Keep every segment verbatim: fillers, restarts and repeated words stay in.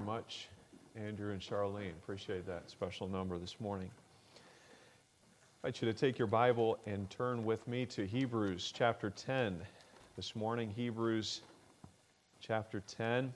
much, Andrew and Charlene. Appreciate that special number this morning. I invite you to take your Bible and turn with me to Hebrews chapter ten this morning. Hebrews chapter ten.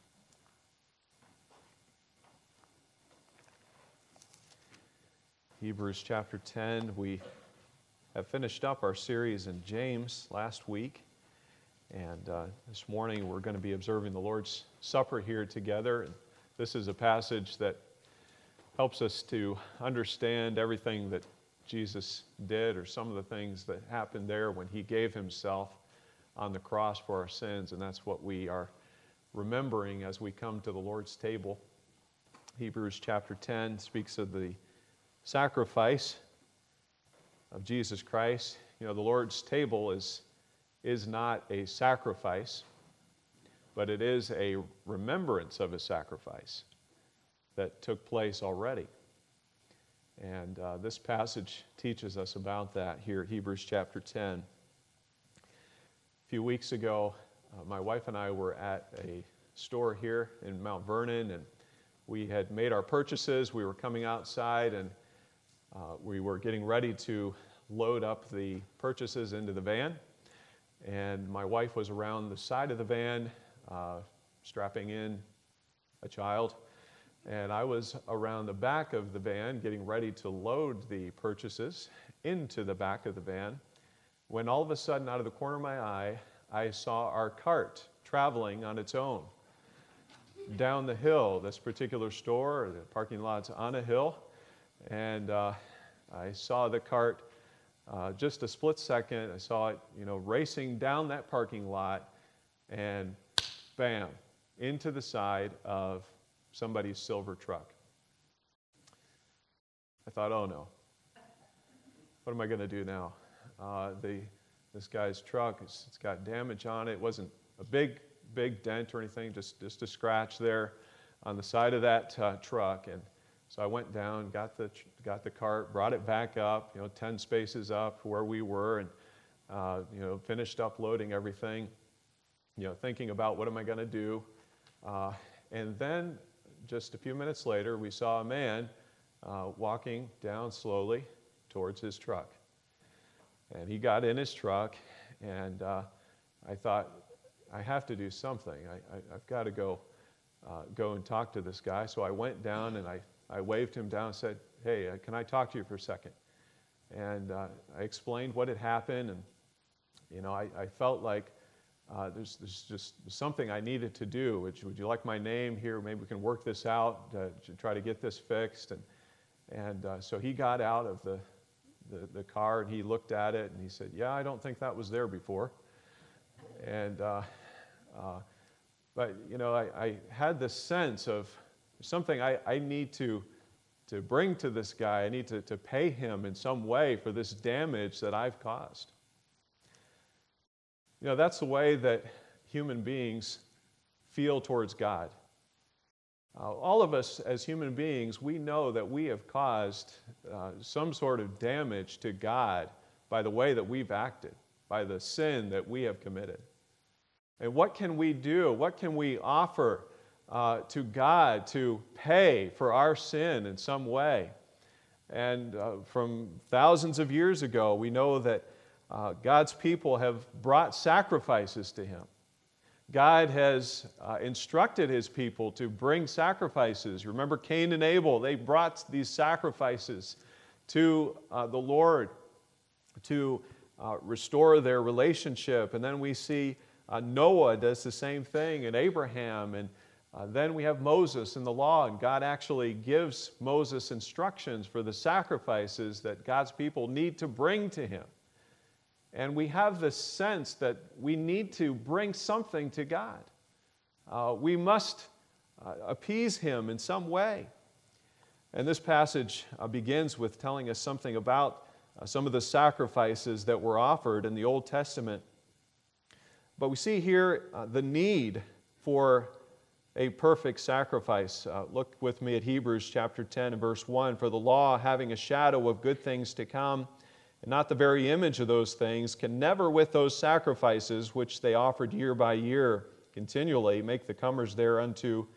Hebrews chapter ten. We have finished up our series in James last week. And uh, this morning we're going to be observing the Lord's Supper here together. And this is a passage that helps us to understand everything that Jesus did, or some of the things that happened there when he gave himself on the cross for our sins. And that's what we are remembering as we come to the Lord's table. Hebrews chapter ten speaks of the sacrifice of Jesus Christ. You know, the Lord's table is is not a sacrifice, but it is a remembrance of a sacrifice that took place already. And uh, this passage teaches us about that here at Hebrews chapter ten. A few weeks ago, uh, my wife and I were at a store here in Mount Vernon, and we had made our purchases. We were coming outside, and uh, we were getting ready to load up the purchases into the van. And my wife was around the side of the van, uh, strapping in a child. And I was around the back of the van, getting ready to load the purchases into the back of the van, when all of a sudden, out of the corner of my eye, I saw our cart traveling on its own down the hill. This particular store, the parking lot's on a hill, and uh, I saw the cart. Uh, just a split second, I saw it, you know, racing down that parking lot, and bam, into the side of somebody's silver truck. I thought, oh no, what am I going to do now? Uh, the this guy's truck, it's, it's got damage on it. It wasn't a big, big dent or anything, just just a scratch there on the side of that uh, truck. And so I went down, got the got the cart, brought it back up, you know, ten spaces up where we were, and uh, you know, finished up loading everything. You know, thinking about what am I going to do, uh, and then just a few minutes later, we saw a man uh, walking down slowly towards his truck, and he got in his truck, and uh, I thought, I have to do something. I, I, I've got to go uh, go and talk to this guy. So I went down and I. I waved him down and said, hey, can I talk to you for a second? And uh, I explained what had happened, and you know, I, I felt like uh, there's, there's just something I needed to do. Would you, would you like my name here? Maybe we can work this out uh, to try to get this fixed. And, and uh, so he got out of the, the, the car, and he looked at it, and he said, yeah, I don't think that was there before. And uh, uh, but you know, I, I had this sense of something I, I need to, to bring to this guy. I need to, to pay him in some way for this damage that I've caused. You know, that's the way that human beings feel towards God. Uh, all of us as human beings, we know that we have caused uh, some sort of damage to God by the way that we've acted, by the sin that we have committed. And what can we do? What can we offer Uh, to God to pay for our sin in some way? And uh, from thousands of years ago, we know that uh, God's people have brought sacrifices to Him. God has uh, instructed His people to bring sacrifices. Remember Cain and Abel, they brought these sacrifices to uh, the Lord to uh, restore their relationship. And then we see uh, Noah does the same thing, and Abraham, and Uh, then we have Moses in the law, and God actually gives Moses instructions for the sacrifices that God's people need to bring to Him. And we have this sense that we need to bring something to God. Uh, we must uh, appease Him in some way. And this passage uh, begins with telling us something about uh, some of the sacrifices that were offered in the Old Testament. But we see here uh, the need for a perfect sacrifice. Uh, look with me at Hebrews chapter ten and verse one. For the law, having a shadow of good things to come, and not the very image of those things, can never with those sacrifices which they offered year by year continually make the comers thereunto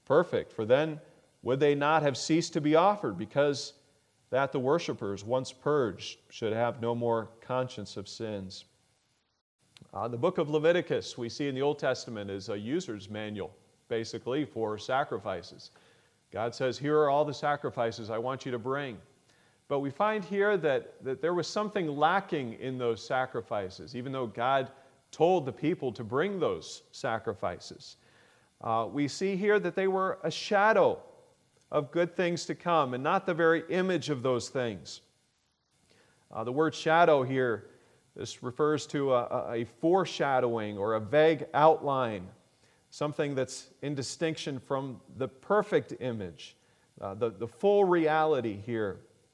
perfect, for then would they not have ceased to be offered, because that the worshipers, once purged, should have no more conscience of sins. Uh, the book of Leviticus, we see in the Old Testament, is a user's manual, basically, for sacrifices. God says, here are all the sacrifices I want you to bring. But we find here that, that there was something lacking in those sacrifices, even though God told the people to bring those sacrifices. Uh, we see here that they were a shadow of good things to come and not the very image of those things. Uh, the word shadow here, this refers to a, a foreshadowing or a vague outline, something that's in distinction from the perfect image, uh, the, the full reality here.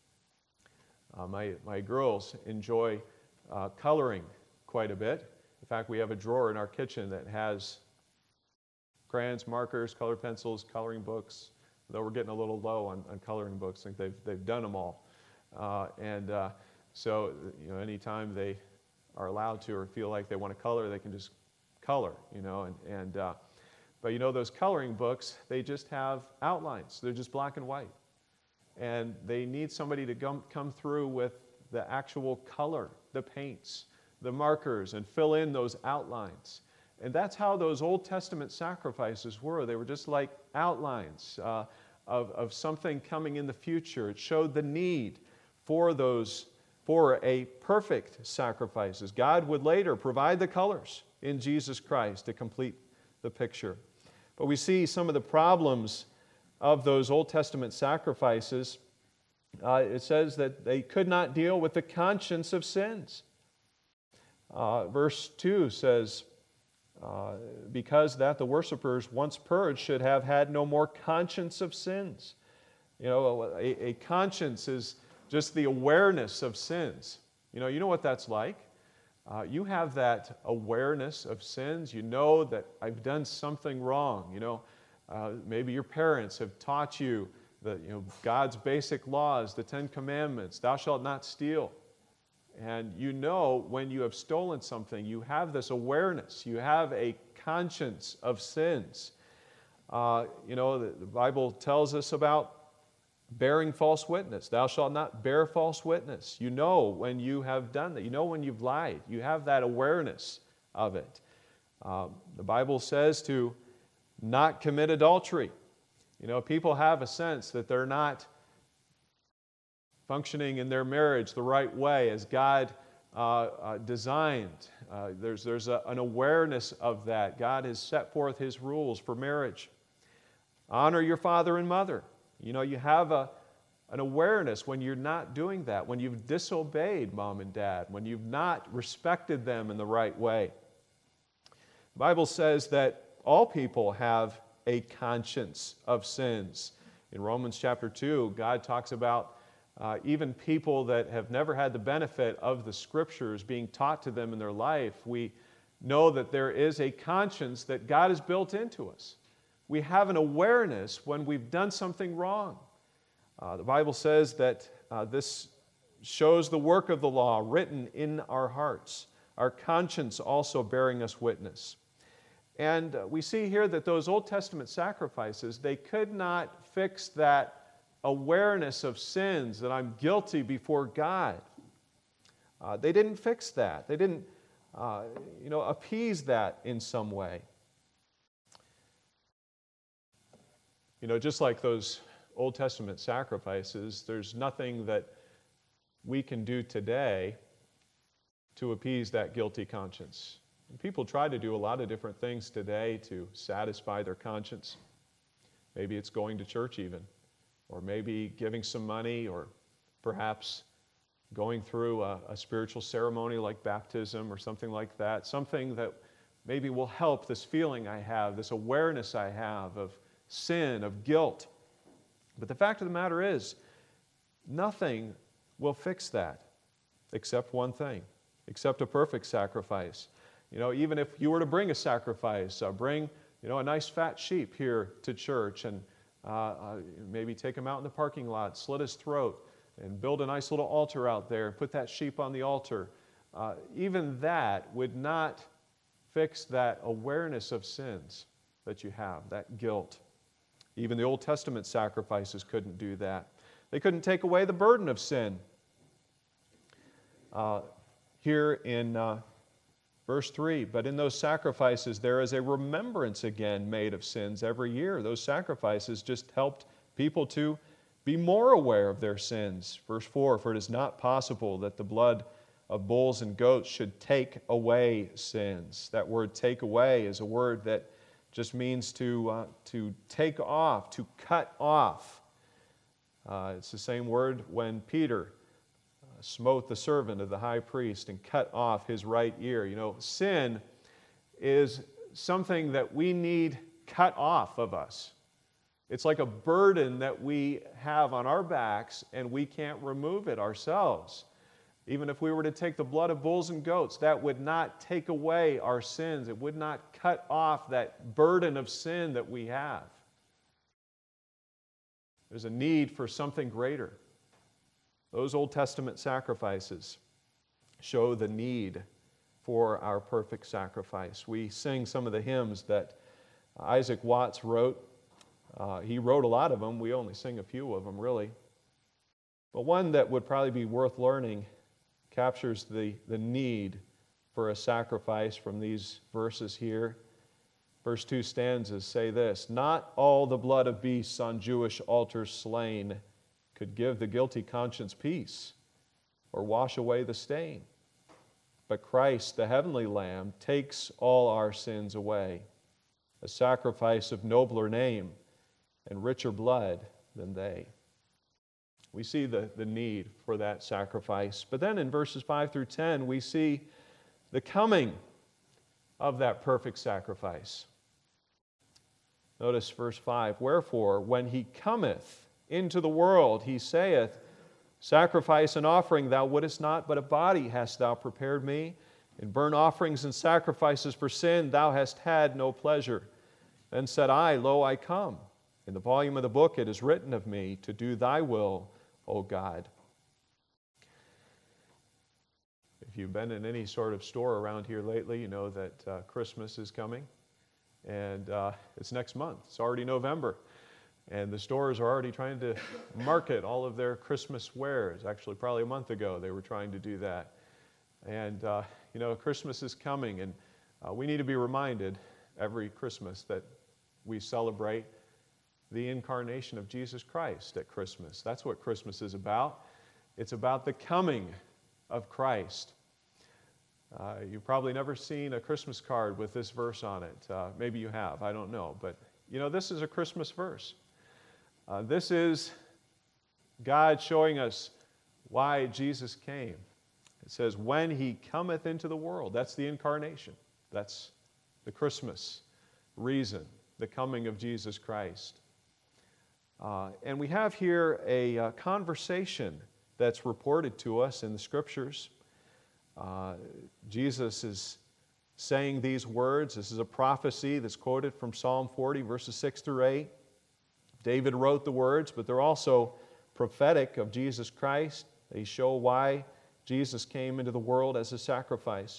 Uh, my, my girls enjoy uh, coloring quite a bit. In fact, we have a drawer in our kitchen that has crayons, markers, colored pencils, coloring books, though we're getting a little low on, on coloring books. I think they've, they've done them all. Uh, and uh, so, you know, anytime they are allowed to or feel like they want to color, they can just color, you know. And, and uh, but, you know, those coloring books, they just have outlines. They're just black and white. And they need somebody to come, come through with the actual color, the paints, the markers, and fill in those outlines. And that's how those Old Testament sacrifices were. They were just like outlines uh, of, of something coming in the future. It showed the need for those, for a perfect sacrifices. God would later provide the colors in Jesus Christ to complete the picture. But we see some of the problems of those Old Testament sacrifices. Uh, it says that they could not deal with the conscience of sins. Uh, verse two says, uh, because that the worshipers once purged should have had no more conscience of sins. You know, a, a conscience is just the awareness of sins. You know, you know what that's like? Uh, you have that awareness of sins. You know that I've done something wrong. You know, uh, maybe your parents have taught you that, you know, God's basic laws, the Ten Commandments, thou shalt not steal. And you know when you have stolen something, you have this awareness. You have a conscience of sins. Uh, you know, the, the Bible tells us about bearing false witness. Thou shalt not bear false witness. You know when you have done that. You know when you've lied. You have that awareness of it. Uh, the Bible says to not commit adultery. You know, people have a sense that they're not functioning in their marriage the right way as God uh, uh, designed. Uh, there's there's a, an awareness of that. God has set forth His rules for marriage. Honor your father and mother. You know, you have a, an awareness when you're not doing that, when you've disobeyed mom and dad, when you've not respected them in the right way. The Bible says that all people have a conscience of sins. In Romans chapter two, God talks about Uh, even people that have never had the benefit of the Scriptures being taught to them in their life. We know that there is a conscience that God has built into us. We have an awareness when we've done something wrong. Uh, the Bible says that uh, this shows the work of the law written in our hearts, our conscience also bearing us witness. And uh, we see here that those Old Testament sacrifices, they could not fix that awareness of sins, that I'm guilty before God. Uh, they didn't fix that. They didn't, uh, you know, appease that in some way. You know, just like those Old Testament sacrifices, there's nothing that we can do today to appease that guilty conscience. And people try to do a lot of different things today to satisfy their conscience. Maybe it's going to church even, or maybe giving some money, or perhaps going through a, a spiritual ceremony like baptism or something like that, something that maybe will help this feeling I have, this awareness I have of sin, of guilt. But the fact of the matter is, nothing will fix that except one thing, except a perfect sacrifice. You know, even if you were to bring a sacrifice, uh, bring, you know, a nice fat sheep here to church, and uh, uh, maybe take him out in the parking lot, slit his throat, and build a nice little altar out there, and put that sheep on the altar. Uh, even that would not fix that awareness of sins that you have, that guilt. Even the Old Testament sacrifices couldn't do that. They couldn't take away the burden of sin. Uh, here in uh, verse three, but in those sacrifices there is a remembrance again made of sins every year. Those sacrifices just helped people to be more aware of their sins. Verse four, for it is not possible that the blood of bulls and goats should take away sins. That word take away is a word that just means to, uh, to take off, to cut off. Uh, it's the same word when Peter uh, smote the servant of the high priest and cut off his right ear. You know, sin is something that we need cut off of us. It's like a burden that we have on our backs and we can't remove it ourselves. Even if we were to take the blood of bulls and goats, that would not take away our sins. It would not cut off that burden of sin that we have. There's a need for something greater. Those Old Testament sacrifices show the need for our perfect sacrifice. We sing some of the hymns that Isaac Watts wrote. Uh, he wrote a lot of them. We only sing a few of them, really. But one that would probably be worth learning captures the, the need for a sacrifice from these verses here. First two stanzas say this: not all the blood of beasts on Jewish altars slain could give the guilty conscience peace or wash away the stain. But Christ, the heavenly Lamb, takes all our sins away, a sacrifice of nobler name and richer blood than they. We see the, the need for that sacrifice. But then in verses five through ten, we see the coming of that perfect sacrifice. Notice verse five, wherefore, when he cometh into the world, he saith, sacrifice and offering thou wouldest not, but a body hast thou prepared me. In burnt offerings and sacrifices for sin thou hast had no pleasure. Then said I, lo, I come. In the volume of the book it is written of me, to do thy will, O God. If you've been in any sort of store around here lately, you know that uh, Christmas is coming. And uh, it's next month. It's already November. And the stores are already trying to market all of their Christmas wares. Actually, probably a month ago, they were trying to do that. And, uh, you know, Christmas is coming, and uh, we need to be reminded every Christmas that we celebrate the incarnation of Jesus Christ at Christmas. That's what Christmas is about. It's about the coming of Christ. Uh, you've probably never seen a Christmas card with this verse on it. Uh, maybe you have, I don't know. But, you know, this is a Christmas verse. Uh, this is God showing us why Jesus came. It says, when he cometh into the world. That's the incarnation. That's the Christmas reason, the coming of Jesus Christ. Uh, and we have here a uh, conversation that's reported to us in the Scriptures. Uh, Jesus is saying these words. This is a prophecy that's quoted from Psalm forty, verses six through eight. David wrote the words, but they're also prophetic of Jesus Christ. They show why Jesus came into the world as a sacrifice.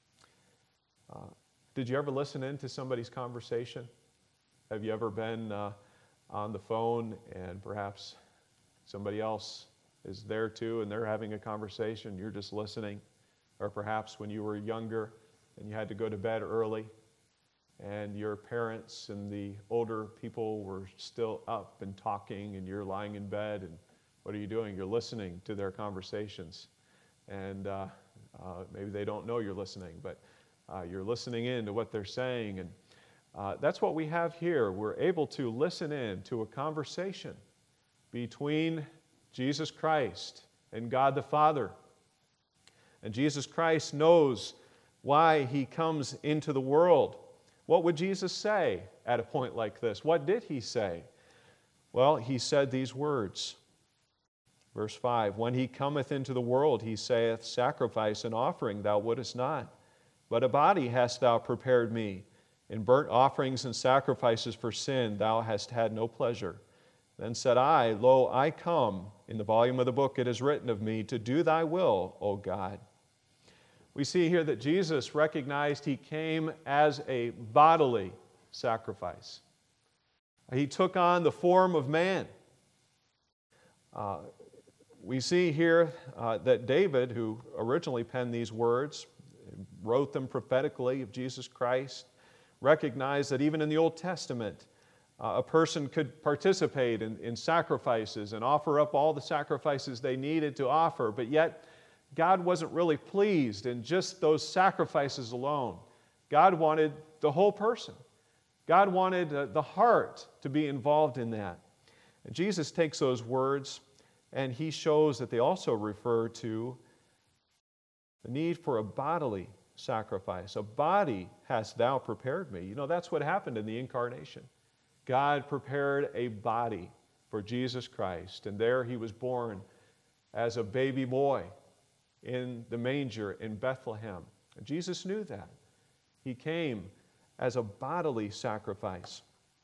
Uh, did you ever listen in to somebody's conversation? Have you ever been uh, on the phone and perhaps somebody else is there too and they're having a conversation, you're just listening? Or perhaps when you were younger and you had to go to bed early and your parents and the older people were still up and talking and you're lying in bed, and what are you doing? You're listening to their conversations. And uh, uh, maybe they don't know you're listening, but uh, you're listening in to what they're saying. And uh, that's what we have here. We're able to listen in to a conversation between Jesus Christ and God the Father. And Jesus Christ knows why he comes into the world. What would Jesus say at a point like this? What did he say? Well, he said these words. Verse five, when he cometh into the world, he saith, sacrifice and offering thou wouldest not, but a body hast thou prepared me. In burnt offerings and sacrifices for sin thou hast had no pleasure. Then said I, lo, I come. In the volume of the book it is written of me, to do thy will, O God. We see here that Jesus recognized he came as a bodily sacrifice. He took on the form of man. Uh, we see here uh, that David, who originally penned these words, wrote them prophetically of Jesus Christ, recognized that even in the Old Testament, uh, a person could participate in, in sacrifices and offer up all the sacrifices they needed to offer, but yet God wasn't really pleased in just those sacrifices alone. God wanted the whole person. God wanted uh, the heart to be involved in that. And Jesus takes those words and he shows that they also refer to the need for a bodily sacrifice. A body hast thou prepared me. You know, that's what happened in the incarnation. God prepared a body for Jesus Christ, and there he was born as a baby boy in the manger in Bethlehem. And Jesus knew that. He came as a bodily sacrifice.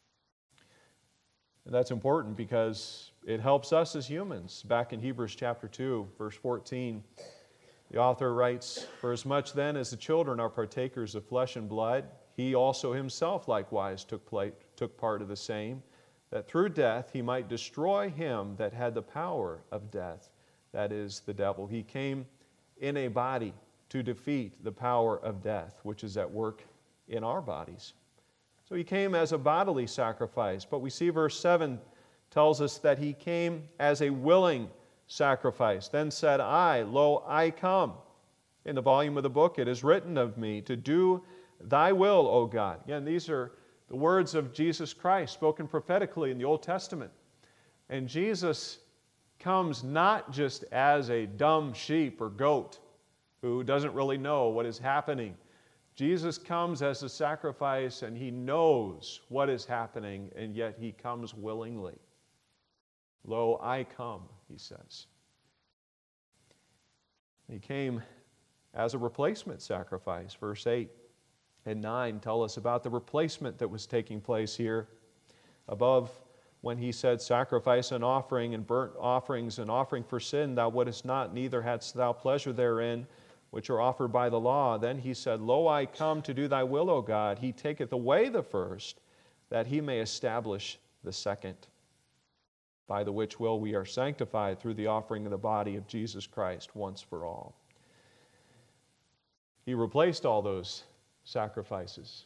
And that's important because it helps us as humans. Back in Hebrews chapter two, verse fourteen, the author writes, "For as much then as the children are partakers of flesh and blood, he also himself likewise took, plate, took part of the same, that through death he might destroy him that had the power of death, that is, the devil." He came in a body to defeat the power of death, which is at work in our bodies. So he came as a bodily sacrifice, but we see verse seven tells us that he came as a willing sacrifice. "Then said I, Lo, I come. In the volume of the book it is written of me, to do thy will, O God." Again, these are the words of Jesus Christ spoken prophetically in the Old Testament. And Jesus comes not just as a dumb sheep or goat who doesn't really know what is happening. Jesus comes as a sacrifice, and he knows what is happening, and yet he comes willingly. "Lo, I come," he says. He came as a replacement sacrifice. Verse eight and nine tell us about the replacement that was taking place here. Above, when he said, "Sacrifice and offering and burnt offerings and offering for sin thou wouldest not, neither hadst thou pleasure therein, which are offered by the law." Then he said, "Lo, I come to do thy will, O God." He taketh away the first, that he may establish the second, by the which will we are sanctified through the offering of the body of Jesus Christ once for all. He replaced all those sacrifices.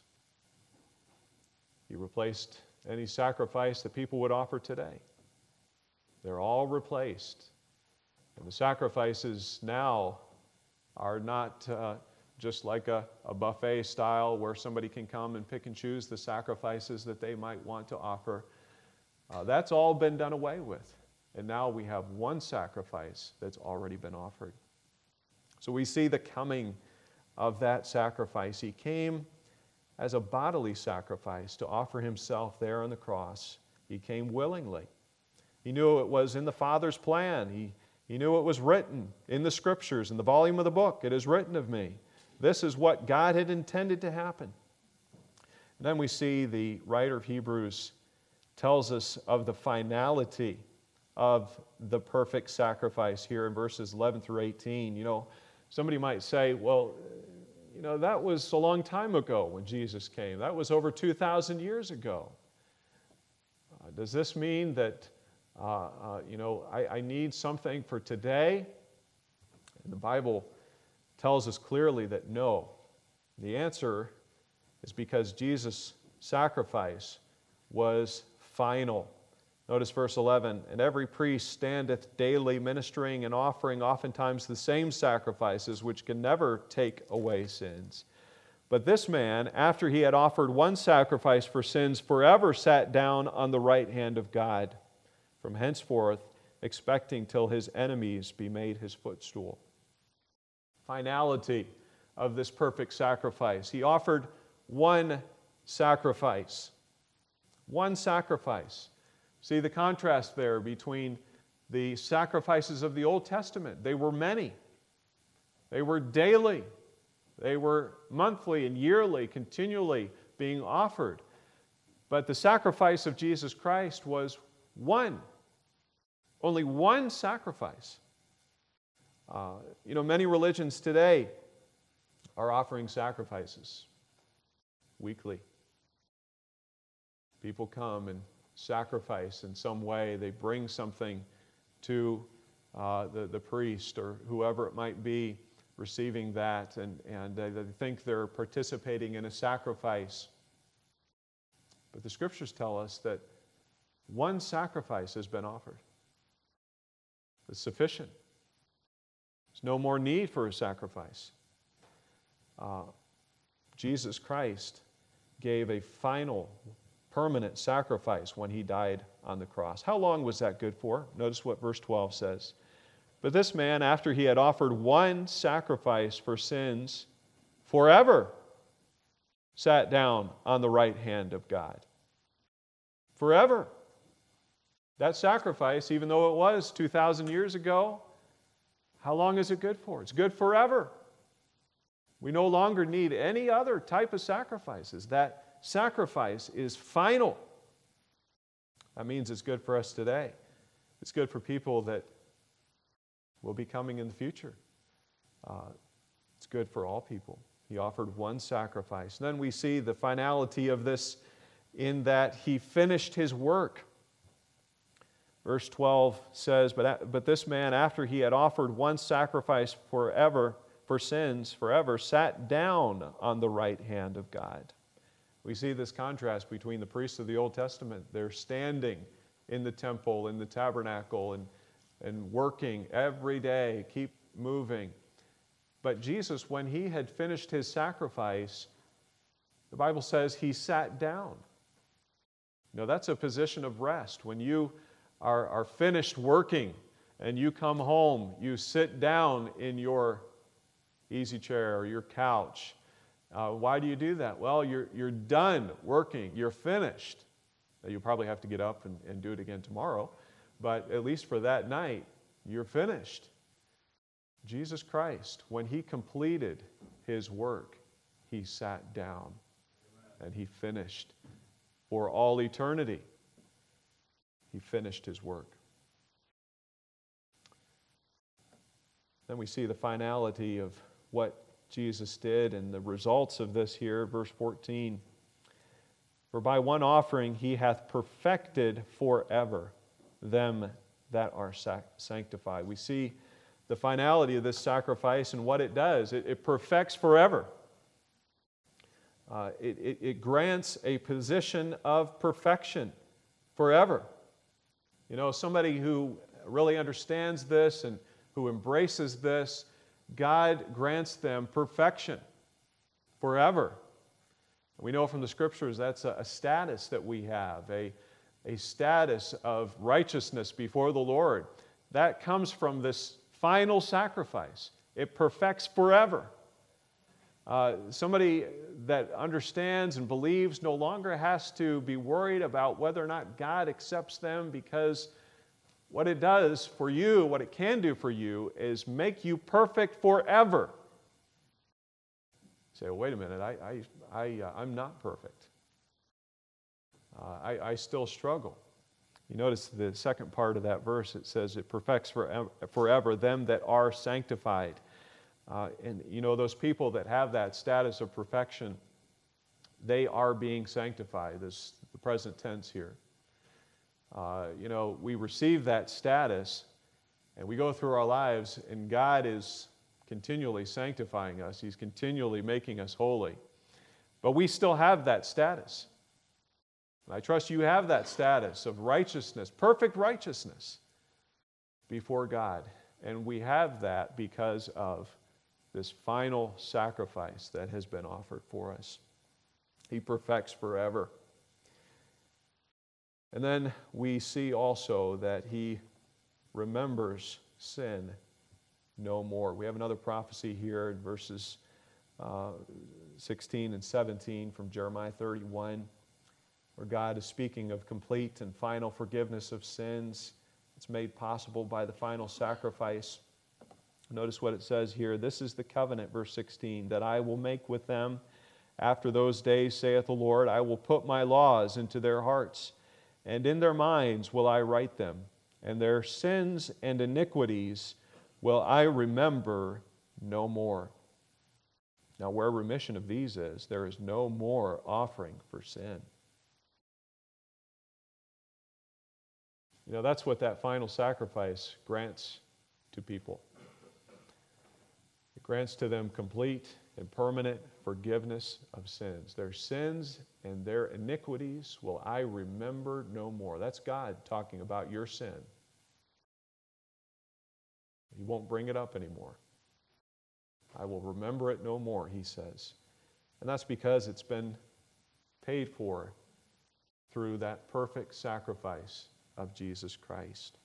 He replaced any sacrifice that people would offer today. They're all replaced. And the sacrifices now are not uh, just like a, a buffet style where somebody can come and pick and choose the sacrifices that they might want to offer. Uh, that's all been done away with. And now we have one sacrifice that's already been offered. So we see the coming of that sacrifice. He came as a bodily sacrifice to offer himself there on the cross. He came willingly. He knew it was in the Father's plan. He, he knew it was written in the Scriptures, in the volume of the book. It is written of me. This is what God had intended to happen. And then we see the writer of Hebrews tells us of the finality of the perfect sacrifice here in verses eleven through eighteen. You know, somebody might say, well, you know, that was a long time ago when Jesus came. That was over two thousand years ago. Uh, does this mean that, uh, uh, you know, I, I need something for today? And the Bible tells us clearly that no. The answer is because Jesus' sacrifice was final. Notice verse eleven, "And every priest standeth daily ministering and offering oftentimes the same sacrifices, which can never take away sins. But this man, after he had offered one sacrifice for sins, forever sat down on the right hand of God, from henceforth expecting till his enemies be made his footstool." Finality of this perfect sacrifice. He offered one sacrifice. One sacrifice. See the contrast there between the sacrifices of the Old Testament. They were many. They were daily. They were monthly and yearly, continually being offered. But the sacrifice of Jesus Christ was one. Only one sacrifice. Uh, you know, many religions today are offering sacrifices weekly. People come and sacrifice in some way. They bring something to uh, the, the priest or whoever it might be receiving that, and, and they think they're participating in a sacrifice. But the Scriptures tell us that one sacrifice has been offered. It's sufficient. There's no more need for a sacrifice. Uh, Jesus Christ gave a final, permanent sacrifice when he died on the cross. How long was that good for? Notice what verse twelve says. But this man, after he had offered one sacrifice for sins forever, sat down on the right hand of God. Forever. That sacrifice, even though it was two thousand years ago, how long is it good for? It's good forever. We no longer need any other type of sacrifices. That sacrifice is final. That means it's good for us today. It's good for people that will be coming in the future. Uh, it's good for all people. He offered one sacrifice. And then we see the finality of this in that he finished his work. Verse twelve says, but, but this man, after he had offered one sacrifice forever, for sins forever, sat down on the right hand of God. We see this contrast between the priests of the Old Testament. They're standing in the temple, in the tabernacle, and, and working every day, keep moving. But Jesus, when he had finished his sacrifice, the Bible says he sat down. You know, that's a position of rest. When you are, are finished working and you come home, you sit down in your easy chair or your couch. Uh, why do you do that? Well, you're, you're done working. You're finished. Now, you'll probably have to get up and, and do it again tomorrow, but at least for that night, you're finished. Jesus Christ, when he completed his work, he sat down and he finished for all eternity. He finished his work. Then we see the finality of what Jesus did and the results of this here, verse fourteen. For by one offering he hath perfected forever them that are sac- sanctified. We see the finality of this sacrifice and what it does. It, it perfects forever. Uh, it, it, it grants a position of perfection forever. You know, somebody who really understands this and who embraces this, God grants them perfection forever. We know from the Scriptures that's a, a status that we have, a, a status of righteousness before the Lord. That comes from this final sacrifice. It perfects forever. Uh, somebody that understands and believes no longer has to be worried about whether or not God accepts them, because what it does for you, what it can do for you, is make you perfect forever. You say, well, wait a minute, I, I, I, uh, I'm not perfect. Uh, I, I still struggle. You notice the second part of that verse, it says, it perfects forever, forever them that are sanctified. Uh, and you know, those people that have that status of perfection, they are being sanctified. This is the present tense here. Uh, you know, we receive that status and we go through our lives and God is continually sanctifying us. He's continually making us holy. But we still have that status. And I trust you have that status of righteousness, perfect righteousness before God. And we have that because of this final sacrifice that has been offered for us. He perfects forever. And then we see also that he remembers sin no more. We have another prophecy here in verses uh, sixteen and seventeen from Jeremiah thirty-one, where God is speaking of complete and final forgiveness of sins. It's made possible by the final sacrifice. Notice what it says here. This is the covenant, verse sixteen, that I will make with them after those days, saith the Lord. I will put my laws into their hearts, and in their minds will I write them, and their sins and iniquities will I remember no more. Now, where remission of these is, there is no more offering for sin. You know, that's what that final sacrifice grants to people. It grants to them complete and permanent forgiveness of sins. Their sins and their iniquities will I remember no more. That's God talking about your sin. He won't bring it up anymore. I will remember it no more, he says. And that's because it's been paid for through that perfect sacrifice of Jesus Christ.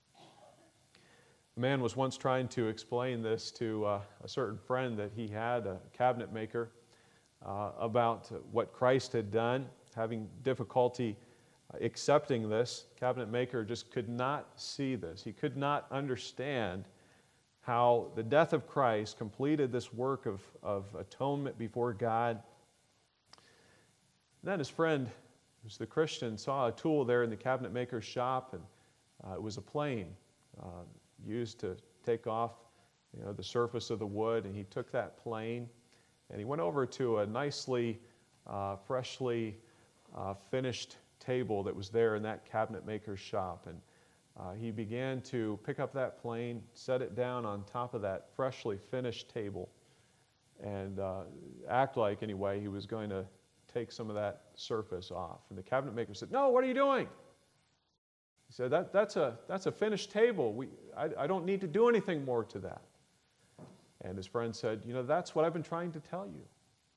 A man was once trying to explain this to uh, a certain friend that he had, a cabinet maker, uh, about what Christ had done, having difficulty accepting this. Cabinet maker just could not see this. He could not understand how the death of Christ completed this work of, of atonement before God. And then his friend, who's the Christian, saw a tool there in the cabinet maker's shop, and uh, it was a plane uh, used to take off, you know, the surface of the wood. And he took that plane and he went over to a nicely, uh, freshly uh, finished table that was there in that cabinet maker's shop. And uh, he began to pick up that plane, set it down on top of that freshly finished table, and uh, act like, anyway, he was going to take some of that surface off. And the cabinet maker said, "No, what are you doing?" He said, that, that's, a, that's a finished table. We, I, I don't need to do anything more to that. And his friend said, "You know, that's what I've been trying to tell you.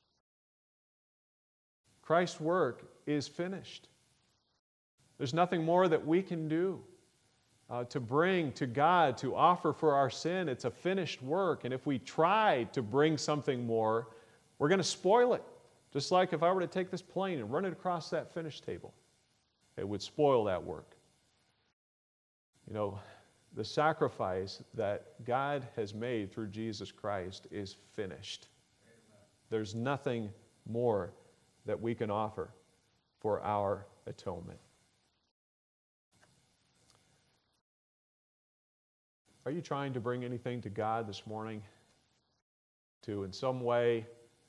Christ's work is finished. There's nothing more that we can do uh, to bring to God, to offer for our sin. It's a finished work. And if we try to bring something more, we're going to spoil it. Just like if I were to take this plane and run it across that finished table, it would spoil that work. You know, the sacrifice that God has made through Jesus Christ is finished. Amen. There's nothing more that we can offer for our atonement. Are you trying to bring anything to God this morning to, in some way,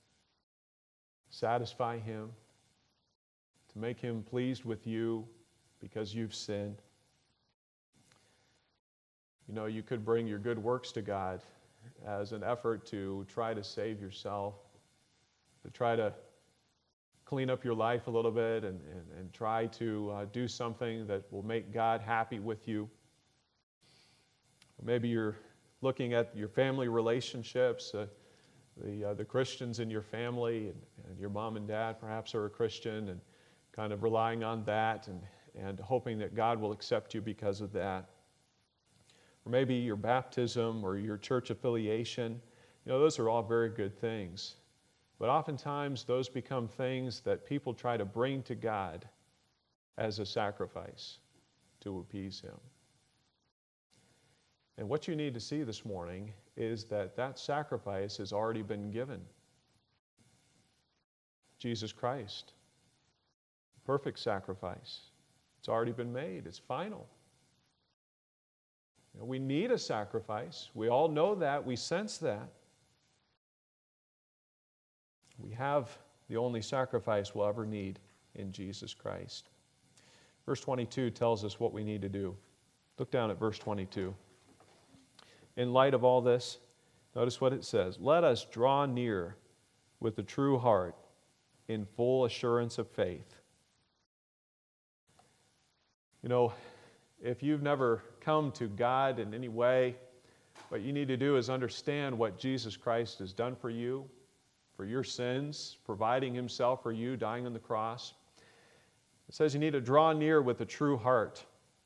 satisfy Him, to make Him pleased with you because you've sinned? You know, you could bring your good works to God as an effort to try to save yourself, to try to clean up your life a little bit and, and, and try to uh, do something that will make God happy with you. Or maybe you're looking at your family relationships, uh, the, uh, the Christians in your family, and, and your mom and dad perhaps are a Christian, and kind of relying on that and, and hoping that God will accept you because of that. Or maybe your baptism or your church affiliation. You know, those are all very good things. But oftentimes those become things that people try to bring to God as a sacrifice to appease Him. And what you need to see this morning is that that sacrifice has already been given. Jesus Christ, perfect sacrifice. It's already been made. It's final. You know, we need a sacrifice. We all know that. We sense that. We have the only sacrifice we'll ever need in Jesus Christ. Verse twenty-two tells us what we need to do. Look down at verse twenty-two. In light of all this, notice what it says. Let us draw near with a true heart in full assurance of faith. You know, if you've never come to God in any way, what you need to do is understand what Jesus Christ has done for you, for your sins, providing Himself for you, dying on the cross. It says you need to draw near with a true heart.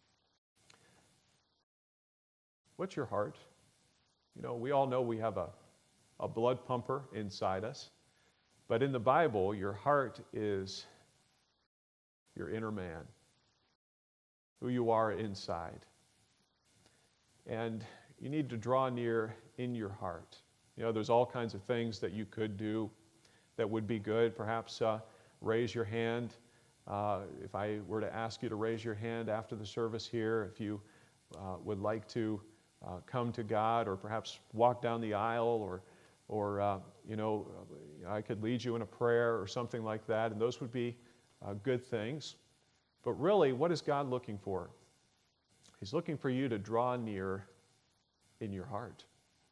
What's your heart? You know, we all know we have a, a blood pumper inside us, but in the Bible, your heart is your inner man, who you are inside. And you need to draw near in your heart. You know, there's all kinds of things that you could do that would be good. Perhaps uh, raise your hand. Uh, if I were to ask you to raise your hand after the service here, if you uh, would like to uh, come to God, or perhaps walk down the aisle, or, or uh, you know, I could lead you in a prayer or something like that, and those would be uh, good things. But really, what is God looking for? He's looking for you to draw near in your heart.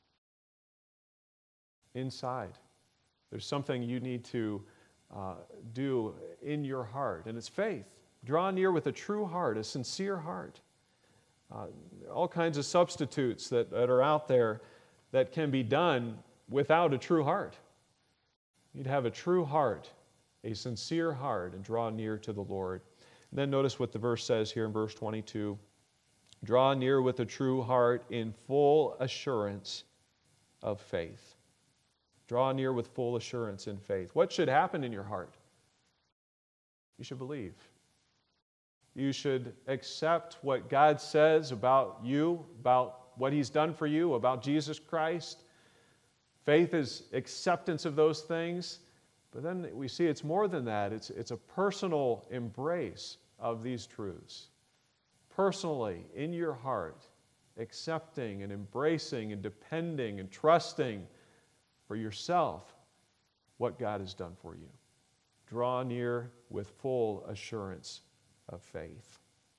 Inside. There's something you need to uh, do in your heart, and it's faith. Draw near with a true heart, a sincere heart. Uh, all kinds of substitutes that, that are out there that can be done without a true heart. You'd have a true heart, a sincere heart, and draw near to the Lord. And then notice what the verse says here in verse twenty-two. Draw near with a true heart in full assurance of faith. Draw near with full assurance in faith. What should happen in your heart? You should believe. You should accept what God says about you, about what He's done for you, about Jesus Christ. Faith is acceptance of those things. But then we see it's more than that. It's, it's a personal embrace of these truths. Personally, in your heart, accepting and embracing and depending and trusting for yourself what God has done for you. Draw near with full assurance of faith.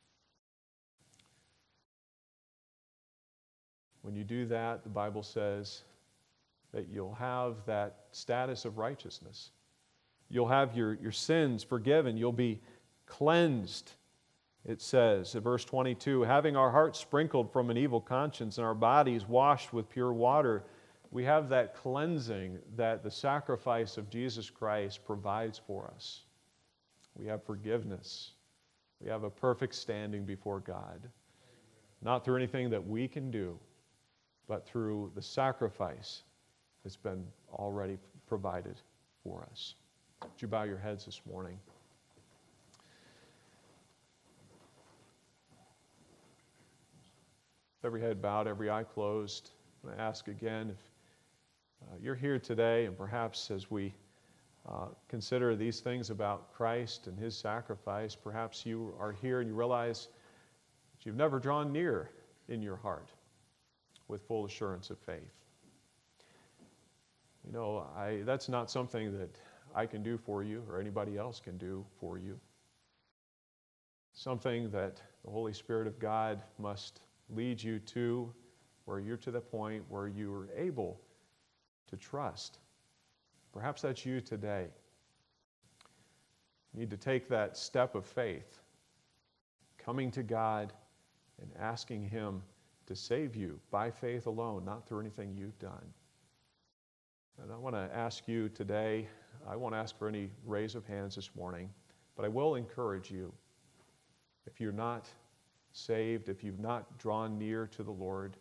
When you do that, the Bible says that you'll have that status of righteousness. You'll have your, your sins forgiven. You'll be cleansed, it says in verse twenty-two, having our hearts sprinkled from an evil conscience and our bodies washed with pure water. We have that cleansing that the sacrifice of Jesus Christ provides for us. We have forgiveness. We have a perfect standing before God, not through anything that we can do, but through the sacrifice that's been already provided for us. Would you bow your heads this morning? Every head bowed, every eye closed. I'm going to ask again if uh, you're here today, and perhaps as we uh, consider these things about Christ and His sacrifice, perhaps you are here and you realize that you've never drawn near in your heart with full assurance of faith. You know, I, that's not something that I can do for you or anybody else can do for you. Something that the Holy Spirit of God must lead you to, where you're to the point where you are able to trust. Perhaps that's you today. You need to take that step of faith, coming to God and asking Him to save you by faith alone, not through anything you've done. And I want to ask you today, I won't ask for any raise of hands this morning, but I will encourage you, if you're not saved, if you've not drawn near to the Lord,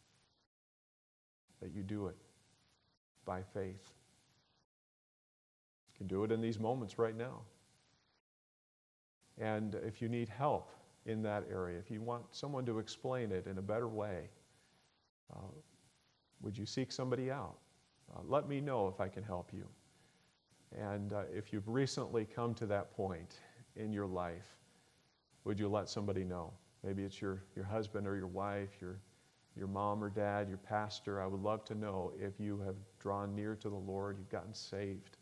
that you do it by faith. You can do it in these moments right now. And if you need help in that area, if you want someone to explain it in a better way, uh, would you seek somebody out? Uh, let me know if I can help you. And uh, if you've recently come to that point in your life, would you let somebody know? Maybe it's your, your husband or your wife, your, your mom or dad, your pastor. I would love to know if you have drawn near to the Lord, you've gotten saved.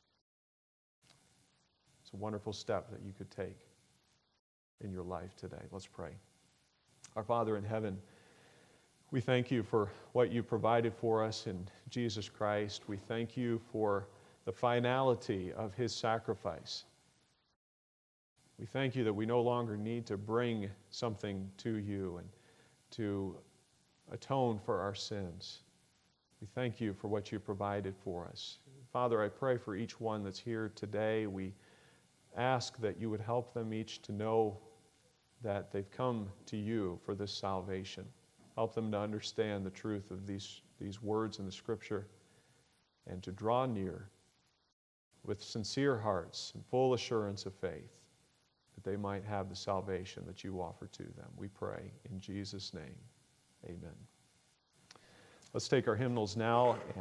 It's a wonderful step that you could take in your life today. Let's pray. Our Father in heaven, we thank you for what you provided for us in Jesus Christ. We thank you for the finality of His sacrifice. We thank you that we no longer need to bring something to you and to atone for our sins. We thank you for what you provided for us. Father, I pray for each one that's here today. We ask that you would help them each to know that they've come to you for this salvation. Help them to understand the truth of these, these words in the Scripture and to draw near with sincere hearts and full assurance of faith that they might have the salvation that you offer to them. We pray in Jesus' name. Amen. Let's take our hymnals now.